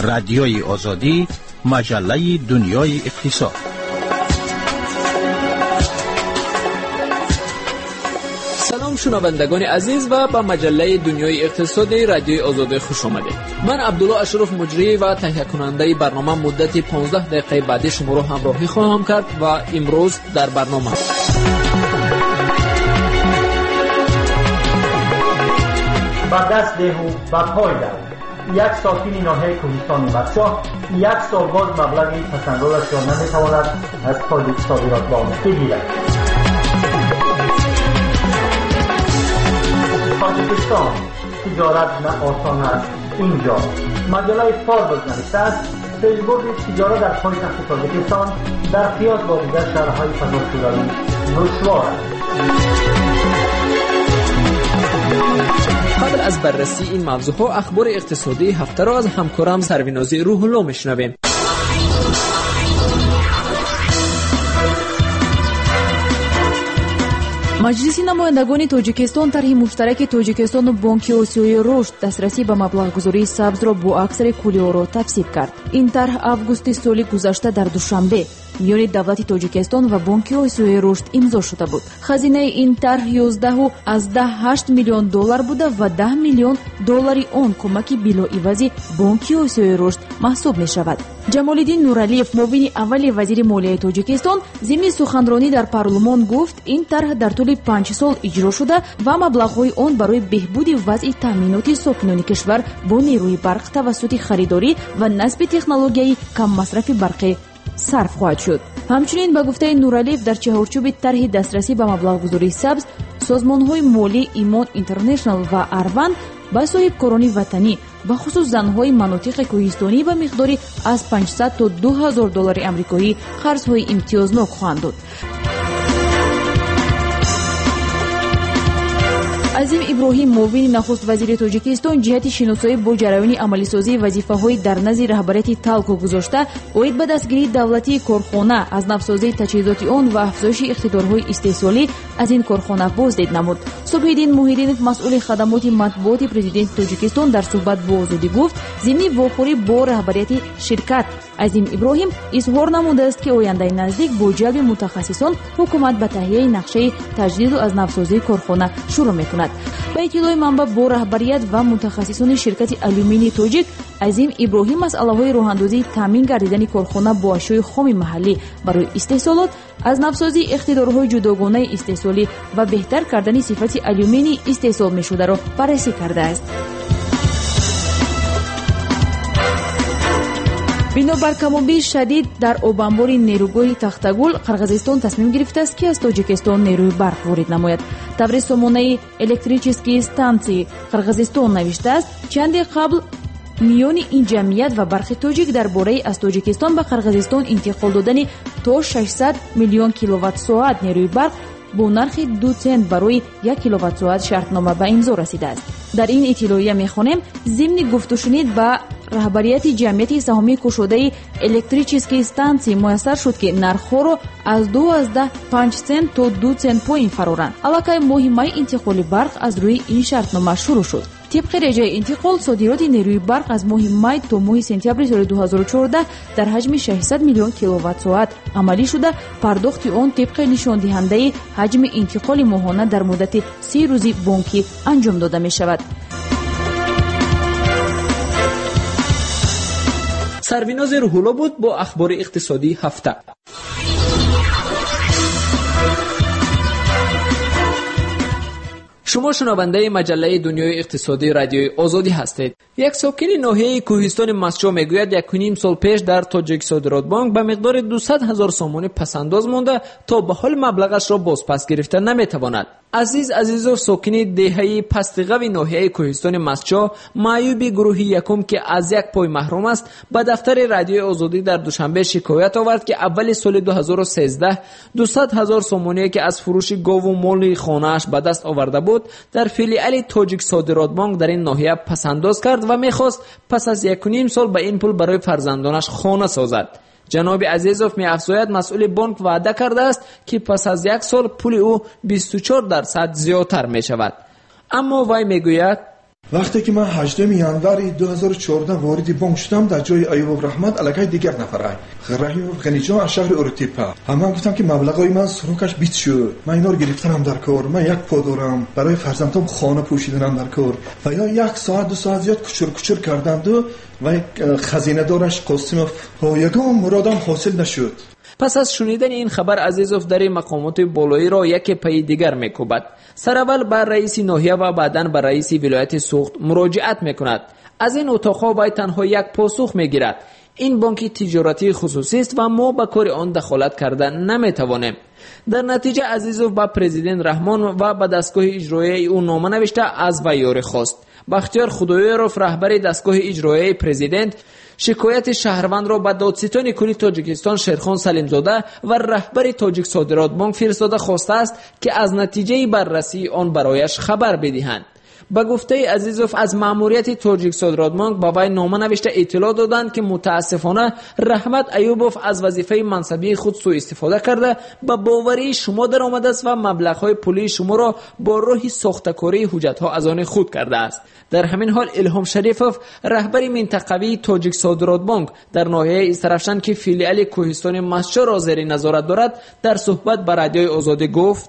رادیوی آزادی، مجله دنیای اقتصاد. سلام شنوندگان عزیز و به مجله دنیای اقتصادی رادیوی آزادی خوش آمدید. من عبدالله اشرف مجری و تهیه کننده برنامه مدت 15 دقیقه بعد شما را همراهی خواهم کرد و امروز در برنامه با دست دهو و پای دهو یک ساکن ناحیه کوهستان مدشاه یک سال باز مبلغ پسندازش را نمیتواند از تاجیک صادرات بانک بگیرد. تاجیکستان تجارت نه آسان است. اینجا مجله فاربز نوشته است پیشبرد تجارت در پایتخت تاجیکستان در قیاس با دیگر شهرهای فضاشده‌ای دشوار است. قبل از بررسی این موضوعها اخبار اقتصادی هفته را از همکارم سرویناز روح الله میشنویم. مجلس نمایندگان تاجیکستان طرح مشترک تاجیکستان و بانک آسیای رشد دسترسی به مبلغ‌گذاری سبز را با اکثر کلیه‌ها تصویب کرد. این طرح август سال گذشته در دوشنبه میان دولت تاجیکستان و بانک آسیای رشد امضا شده بود. خزینه این طرح 11.8 میلیون دلار بوده و 10 میلیون دلار آن کمک بلاعوض بانک آسیای رشد محسوب می شود. جمال‌الدین نورعلیев معاون اول وزیر مالیه تاجیکستان ضمن سخنرانی در پارلمان گفت این طرح در طول 5 سال اجرا شده و مبلغ‌های آن برای بهبود وضع تامینات ساکنان کشور با نیروی برق توسط خریداری و نصب تکنولوژی کم مصرف برقی صرف خواهد شد. همچنین به گفته نورعلیев در چهارچوب طرح دسترسی به مبلغ‌گذاری سبز سازمان‌های مالی ایمان اینترنشنال و اروند با صاحبکاران وطنی و خصوص زن‌های مناطق کوهستانی به مقداری از 500 تا 2000 دلار آمریکایی قرض‌های امتیازناک خواهند داد. عظیم ابراهیم معاون نخست وزیر تاجیکستان جهت شناسایی با جریان عملی سازی وظیفه‌های در نزد رهبریت تالکو گذاشته اوید به دستگیری دولتی کارخانه از نوسازی تجهیزات آن و افزایش اقتدارهای استحصالی از این کارخانه بازدید نمود. صبح‌الدین موحدینов مسئول خدمات مطبوعات پرزیدنت تاجیکستان در صحبت با آزادی گفت ضمن واخوری با رهبریت شرکت عظیم ابراهیم اظهار نموده است که آینده نزدیک با جلب متخصصان حکومت به تهیه نقشه تجدید و از نوسازی کارخانه شروع می‌کند. به اطلاع منبع با رهبریت و متخصصان شرکت آلومینی تاجیک عظیم ابراهیم مسئله‌های راه‌اندازی تامین گردیدن کارخانه با اشیاء خام محلی برای استحصالات، از نوسازی اقتدارهای جداگانه استحصالی و بهتر کردن صفت آلومینی استحصال می‌شده را بررسی کرده است. بنابر کمابیش شدید در آبانبار نیروگاه تختگل قرغیزستان تصمیم گرفته است که از تاجیکستان نیروی برق وارد نماید. طبر سامانه الکتریکی استانسی قرغیزستان نوشته است چندی قبل میان این جمعیت و برخی تاجیک درباره از تاجیکستان به قرغیزستان انتقال دادن تا 600 میلیون کیلووات ساعت نیروی برق با نرخ 2 سنت برای 1 کیلووات ساعت شرطنامه به امضا رسیده است. در این اطلاعیه می‌خوانیم ضمن گفت و شنید با رهبریت جمعیت سهامی کشوده الکتریکی استانسی میسر شد که نرخ‌ها را از 2.5 سنت تا 2 سنت پایین فرارند. علاقه مهمه انتقال برق از روی این شرطنامه شروع شد. طبق رجای انتقال صادرات نیروی برق از ماه می تا ماه سپتامبر سال 2014 در حجم 600 میلیون کیلووات ساعت عملی شده. پرداخت آن طبق نشان دهنده حجم انتقال ماهانه در مدت 30 روزی بانکی انجام داده می شود. سرویناز روح الله بود با اخبار اقتصادی هفته. شما شنونده مجله دنیای اقتصادی رادیوی آزادی هستید. یک ساکن ناحیه کوهستان مسجو میگوید 1.5 سال پیش در تاجیک صادرات بانک به مقدار 200,000 سومانی پسنداز مانده تا به حال مبلغش را بازپس گرفته نمیتواند. عزیز ساکن دهه پستقوی ناحیه کوهستان مسجو معیوب گروه یکم که از یک پای محروم است به دفتر رادیوی آزادی در دوشنبه شکایت آورد که اول سال 2013 200,000 سومانی که از فروش گاو و مال خانه‌اش به دست آورده بود در فیلیال تاجیک صادرات بانک در این ناحیه پسنداز کرد و میخواست پس از 1.5 سال به این پول برای فرزندانش خانه سازد. جناب عزیزوف می‌افزاید مسئول بانک وعده کرده است که پس از 1 سال پول او 24% زیادتر می‌شود. اما وی میگوید وقتی که من 18 ینور 2014 وارد بانک شدم، در جای ایوب رحمت علاقه دیگر نفر رحیم غنیجان از شهر اورتیپا، همه گفتم که مبلغای من سروکش بیت شد، من اینا رو گرفتم در کار، من یک پا دارم برای فرزندم خانه پوشیدنم در کار و یا 1 ساعت 2 ساعت زیاد کچر کردند و خزینه دارش قاسموف یگان مرادم حاصل نشد. پس از شنیدن این خبر عزیزوف در مقامات بالایی را یک پای دیگر میکوبد. سراول بر رئیس ناحیه و بعداً بر رئیس ولایت سوخت مراجعت میکند. از این اتاقها باید تنها یک پاسخ میگیرد. این بانک تجارتی خصوصی است و ما به کار آن دخالت کردن نمیتوانیم. در نتیجه عزیزوف با پرزیدنت رحمان و به دستگاه اجرایی او نامه نوشته از وی یاری خواست. بختیار خدایوروف رهبر دستگاه اجرایی پرزیدنت شکایت شهروند را به دادستان کلی تاجیکستان شیرخان سلیمزاده و رهبر تاجیک صادرات بانک فرستاده خواسته است که از نتیجه بررسی آن برایش خبر بدهند. با گفته عزیزوف از مأموریت تاجیک صادرات بانک با وی نامه نوشته اطلاع دادند که متاسفانه رحمت ایوبوف از وظیفه منصبی خود سوء استفاده کرده به باوری شما در آمده است و مبلغ‌های پولی شما را با راه ساخته‌کاری حجت‌ها از آن خود کرده است. در همین حال الهام شریفوف رهبر منطقوی تاجیک صادرات بانک در ناحیه استرفشن که فیلیال کوهستان مسجد را زیر نظارت دارد در صحبت با رادیوی آزادی گفت: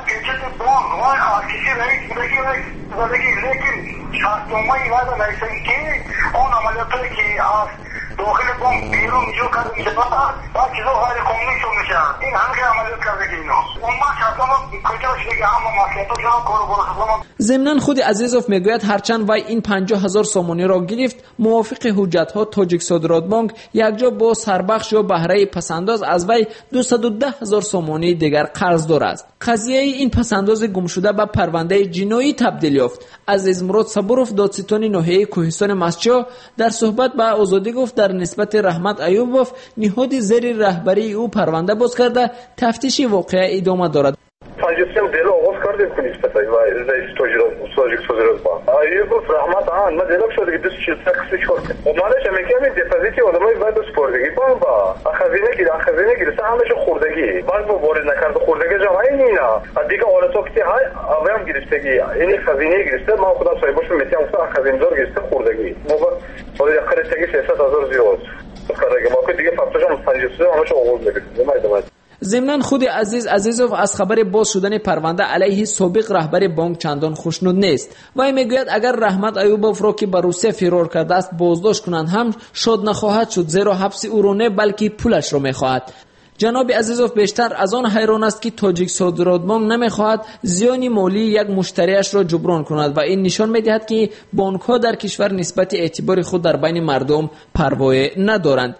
داخل بانک بیرون جو کرده میشه بعد چیزا غیر قانونی شو میشه. این همه عملیات کرده که اینا اون ما شرطا کجا شده که همه مافیاتا جا کارو برو. ضمناً خود عزیزوف میگوید هرچند وی این 50,000 سومانی را گرفت، موافق حجت‌ها تاجیک صادرات بانک یکجا با سربخش یا بهره پسنداز از وی 210,000 سومانی دیگر قرضدار است. قضیه این پسنداز گم شده به پرونده جنایی تبدیل یافت. عزیز مراد صبوروف دادستان ناحیه کوهستان مسجد در صحبت با آزادی گفت در نسبت رحمت ایوبوف نهاد زیر رهبری او پرونده باز کرده تفتیش واقعه ادامه دارد. تاجیکستان دلو آغاز کرده که نسبت رئیس تاجیک صادرات بانک ایوبوف رحمت آن ما دلو شده که 240 تاکسی شد. اومدش میگم دپوزیتی آدمای بعد سپردگی با خزینه گیره همش خوردگی بعد با وارد نکرده خوردگی جا اینا دیگه آلتو که های اوام گرفتگی این خزینه گرفته ما خودم صاحبش میتونم گفتم خزینه دار گرفته خوردگی موقع ولی خریدگی 600,000 زیاد کارگاه ما که دیگه فقطش 53 همش آغاز میگه. ضمناً خود عزیزوف از خبر باز شدن پرونده علیه سابق رهبر بانک چندان خوشنود نیست. وی میگوید اگر رحمت ایوبوف را که به روسیه فرار کرده است بازداشت کنند هم شاد نخواهد شد، زیرا حبس او را نه بلکه پولش را میخواهد. جناب عزیزوف بیشتر از آن حیران است که تاجیک صادرات بانک نمیخواهد زیان مالی یک مشتریش را جبران کند و این نشان میدهد که بانک ها در کشور نسبت اعتبار خود در بین مردم پروا ندارند.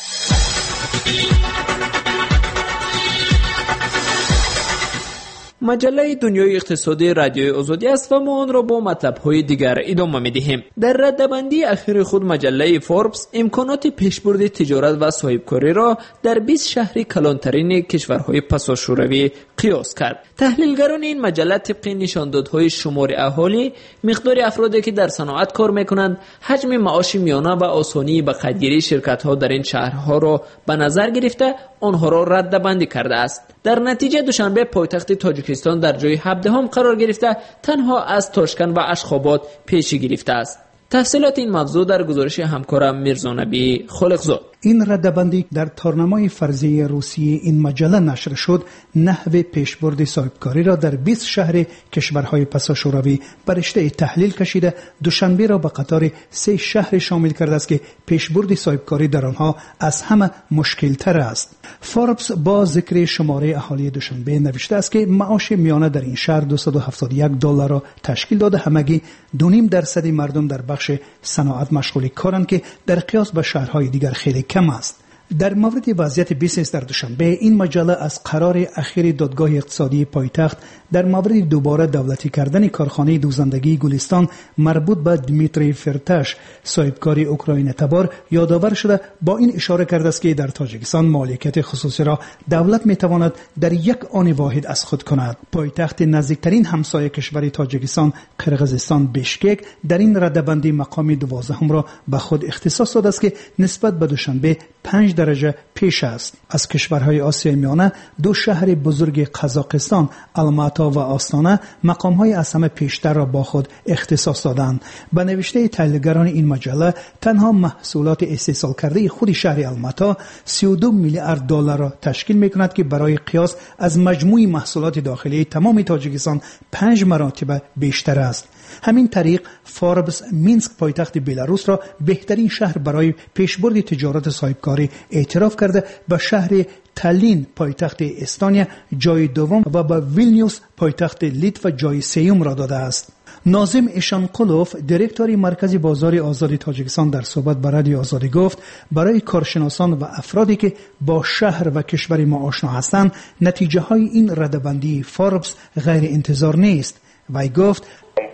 مجله دنیای اقتصادی رادیوی آزادی است و ما آن را با مطلب‌های دیگر ادامه می‌دهیم. در ردبندی اخیر خود مجله فوربس امکانات پیشبرد تجارت و صاحبکاری را در 20 شهر کلانترین کشورهای پساشوروی قیاس کرد. تحلیلگران این مجله طبق نشاندادهای شمار اهالی، مقدار افرادی که در صنعت کار می‌کنند، حجم معاش میانه و آسانی به قدرگیری شرکت‌ها در این شهرها را به نظر گرفته آنها را ردبندی کرده است. در نتیجه دوشنبه پایتخت تاجیکستان در جای 17 قرار گرفته تنها از تاشکند و اشخاباد پیشی گرفته است. تفصیلات این موضوع در گزارش همکارم میرزا نبی خالقزاد. این ردبندی در تارنمای فرضی روسیه این مجله نشر شد نحو پیشبرد صاحبکاری را در 20 شهر کشورهای پساشوروی بر رشته تحلیل کشیده دوشنبه را به قطار 3 شهر شامل کرده است که پیشبرد صاحبکاری در آنها از همه مشکل تر است. فوربس با ذکر شماره اهالی دوشنبه نوشته است که معاش میانه در این شهر $271 را تشکیل داده، همگی 2.5% مردم در بخش صنعت مشغول کارند که در قیاس با شهرهای دیگر خیلی کم است. در مورد وضعیت بیزنس در دوشنبه این مجله از قرار اخیر دادگاه اقتصادی پایتخت در مورد دوباره دولتی کردن کارخانه دوزندگی گلستان مربوط به دمیتری فرتاش صاحبکار اوکراین تبار یادآور شده، با این اشاره کرده است که در تاجیکستان مالکیت خصوصی را دولت میتواند در یک آن واحد از خود کند. پایتخت نزدیکترین همسایه کشور تاجیکستان قرقیزستان بیشکک در این ردبندی مقام 12 را به خود اختصاص داده است که نسبت به دوشنبه 5% درجه پیش است. از کشورهای آسیای میانه دو شهر بزرگ قزاقستان الماتا و آستانه مقامهای از همه پیشتر را با خود اختصاص دادند. به نوشته تحلیلگران این مجله تنها محصولات استحصال کرده خود شهر الماتا 32 میلیارد دلار را تشکیل می‌کند که برای قیاس از مجموع محصولات داخلی تمام تاجیکستان 5 مراتب بیشتر است. همین طریق فوربس مینسک پایتخت بلاروس را بهترین شهر برای پیشبرد تجارت صاحبکاری اعتراف کرده، به شهر تالین پایتخت استونیا جای دوم و به ویلنیوس پایتخت لیتوا جای سوم را داده است. ناظم اشانقلوف دیرکتور مرکز بازار آزاد تاجیکستان در صحبت با رادیو آزادی گفت برای کارشناسان و افرادی که با شهر و کشور ما آشنا هستند نتیجه های این ردبندی فوربس غیر انتظار نیست. وی گفت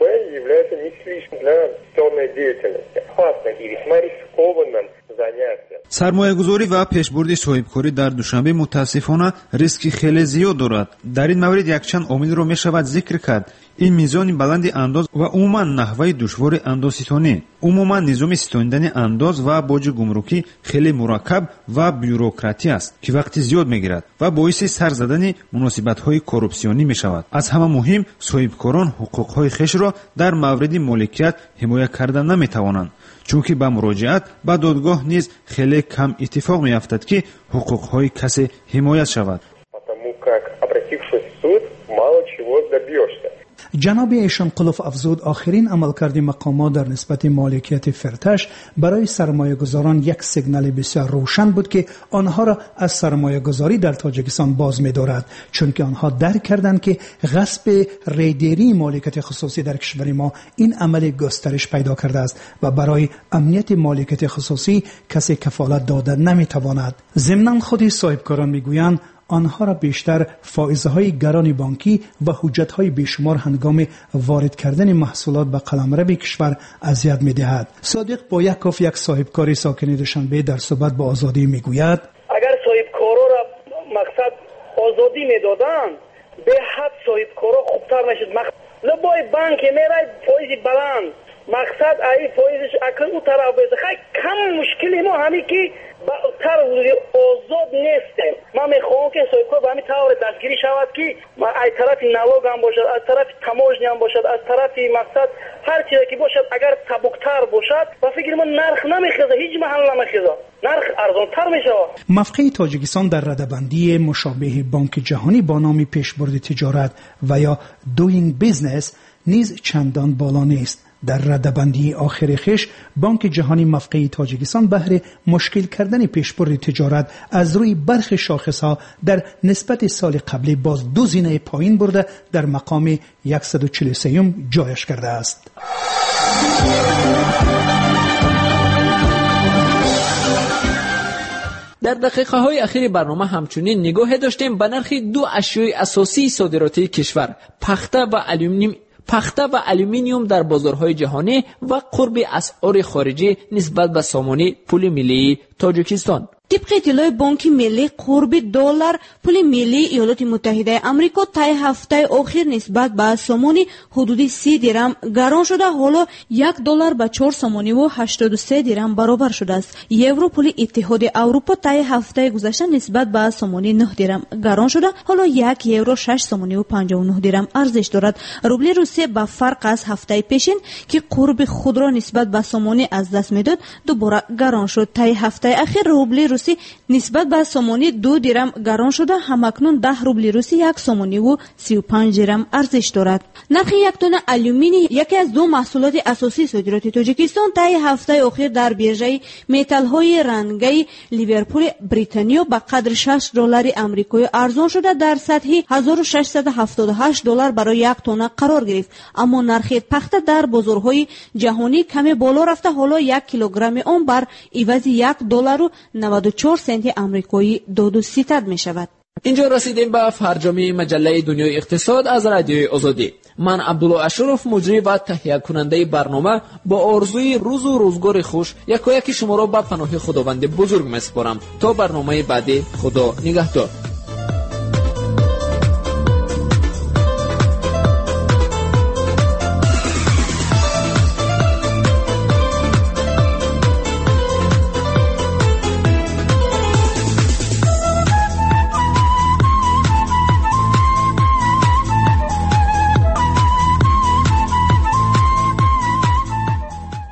سرمایه‌گذاری و پیشبرد صاحبکاری در دوشنبه متاسفانه ریسکی خیلی زیاد دارد. در این مورد یک چند عامل را میشود ذکر کرد. این میزان بلند انداز و عموما نحوه دشوار اندازستانی، عموما نظام ستاندن انداز و باج گمرکی خیلی مرکب و بیوروکراتی است که وقت زیاد میگیرد و باعث سر زدن مناسبت‌های کورپسیونی میشود. از همه مهم صاحبکاران حقوق‌های خویش را در مورد مالکیت حمایت کردن نمیتوانند، چونکه با مراجعت به دادگاه نیز خیلی کم اتفاق میافتد که حقوق‌های کسی حمایت شود. جناب اشانقلوف افزود آخرین عملکرد مقامات در نسبت مالکیت فرتش برای سرمایه گذاران یک سیگنال بسیار روشن بود که آنها را از سرمایه گذاری در تاجیکستان باز می دارد، چون که آنها درک کردند که غصب ریدری مالکیت خصوصی در کشور ما این عمل گسترش پیدا کرده است و برای امنیت مالکیت خصوصی کسی کفالت داده نمی تواند. ضمناً خود صاحبکاران می گویند آنها را بیشتر فائزهای گران بانکی و حجتهای بیشمار هنگام وارد کردن محصولات به قلمرو کشور اذیت می‌دهد. صادق بایکوف یک صاحبکار ساکن دوشنبه در صحبت با آزادی میگوید اگر صاحبکارا را مقصد آزادی میدادند به حد صاحبکارا خوبتر نشد. لبای بانک میرای فایز بلند مقصد ای فایزش اکل او طرف بده خیلی کم مشکلی ما همین که تر آزاد نیستیم. ما میخواهم که صاحبکار به همین طور دستگیری شود که از طرف نواگ هم باشد، از طرف تماجنی هم باشد، از طرف مقصد هر چیزی که باشد اگر سبکتر باشد و فکر ما نرخ نمیخیزه، هیچ محل نمیخیزه، نرخ ارزانتر میشود. موقع تاجیکستان در ردبندی مشابه بانک جهانی با نام پیشبرد تجارت و یا دوینگ بیزنس نیز چندان بالا نیست. در ردبندی آخر خویش بانک جهانی موقع تاجیکستان بهر مشکل کردن پیشبرد تجارت از روی برخی شاخصها در نسبت سال قبلی باز 2 زینه پایین برده در مقام 143 جایش کرده است. در دقیقه های اخیر برنامه همچنین نگاه داشتیم به نرخ 2 اشیاء اساسی صادراتی کشور، پخته و الومینیوم در بازارهای جهانی و قرب اسعار خارجی نسبت به سامانه پول ملی تاجیکستان. طبق اطلاع بانک ملی قرب دلار پول ملی ایالات متحده آمریکا طی هفته آخر نسبت به سامانه حدود 30 درم گران شده، حالا $1 به 4 سامانه و 83 درم برابر شده است. یورو پول اتحاد اروپا طی هفته گذشته نسبت به سامانه 9 درم گران شده، حالا 1 یورو 6 سامانه و 59 درم ارزش دارد. روبل روسیه با فرق از هفته پیشین که قرب خود را نسبت به سامانه از دست میداد دوباره گران شد. طی هفته اخیر روبل روسی نسبت به سامانه 2 درم گران شده، همکنون 10 روبل روسی 1 سامانه و 35 درم ارزش دارد. نرخ 1 تن الومینی یکی از 2 محصولات اساسی صادرات تاجیکستان طی هفته اخیر در بیرژه متال های رنگی لیورپول بریتانیا با قدر $6 آمریکایی ارزان شده در سطح $1678 برای 1 تن قرار گرفت، اما نرخ پخته در بازارهای جهانی کمی بالا رفته، حالا 1 کیلوگرم آن بر عوض $1.94 آمریکایی داد و ستد می شود. اینجا رسیدیم به فرجامی مجله دنیای اقتصاد از رادیوی آزادی. من عبدالله اشرف مجری و تهیه کننده برنامه با آرزوی روز و روزگار خوش یکایک شما را به پناه خداوند بزرگ میسپارم. تا برنامه بعدی، خدا نگهدار.